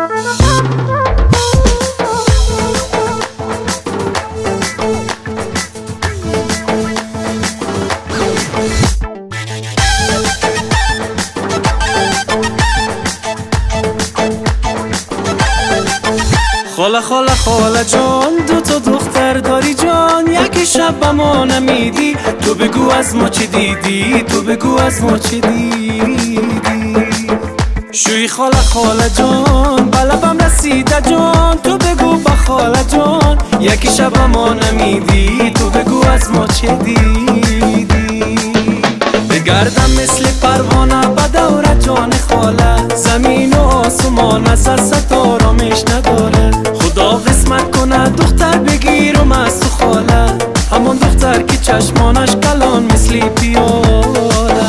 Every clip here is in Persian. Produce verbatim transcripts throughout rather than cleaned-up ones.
خاله خاله خاله جان، دو تا دختر داری جان، یکی شب با ما نمیدی، تو بگو از ما چی دیدی، تو بگو از ما چی دیدی. شوی خاله خاله جان، بلبم رسیده جان، تو بگو با خاله جان، یکی شب با ما نمیدی، تو بگو از ما چی دیدی. بگردم مثل پروانه با دور جان خاله، زمین و آسمان از ستارامش نداره، خدا قسمت کنه دختر بگیرم از تو خاله، همون دختر که چشمانش کلان مثل پیاله.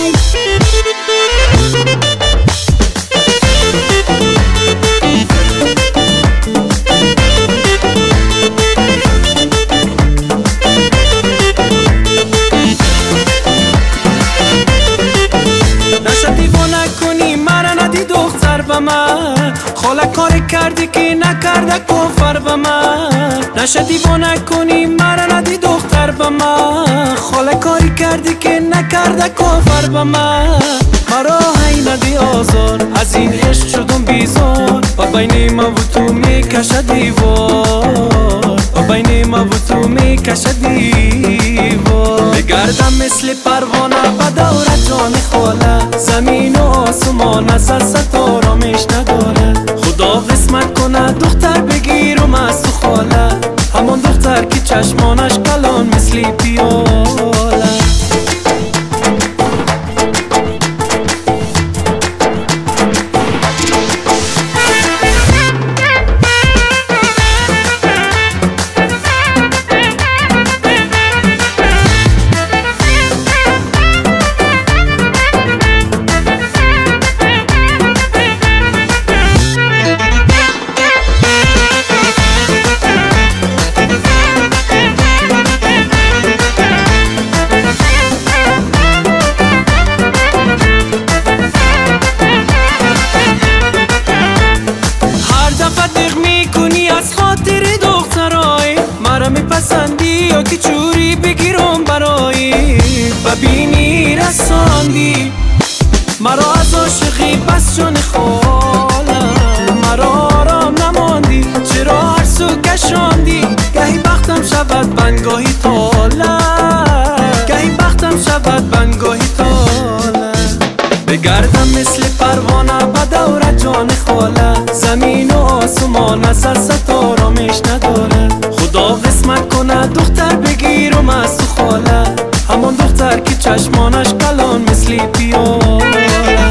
خاله کاری کردی که نکرده کفر به من، نشه دیوانه کنی مرا ندی دختر به من، خاله کاری کردی که نکرده کفر به من، مرا هی ندی آزار، از این عشق شدم بیزار، و بین ما و تو میکشه دیوار، و بین ما و تو میکشه دیوار. بگردم مثل پروانه با دور جان خاله، زمین و آسمان از ستارامش نداره، خدا قسمت کنه دختر بگیرم از تو خاله، همون دختر که چشمانش کلان مثل پیاله. میپسندی یا که چوری بگیرم برایی، ببینی رساندی مرا از عاشقی بس جان خالم، مرا آرام نماندی چرا هر سو کشاندی، گهی بختم شود بنگاهی تاله، گهی بختم شود بنگاهی تاله. بگردم مثل پروانه با دور جان خاله، زمین و آسمان از ستارامش نداره، خدا قسمت کنه دختر بگیرم از تو خاله، همون دختر که چشمانش کلان مثل پیاله.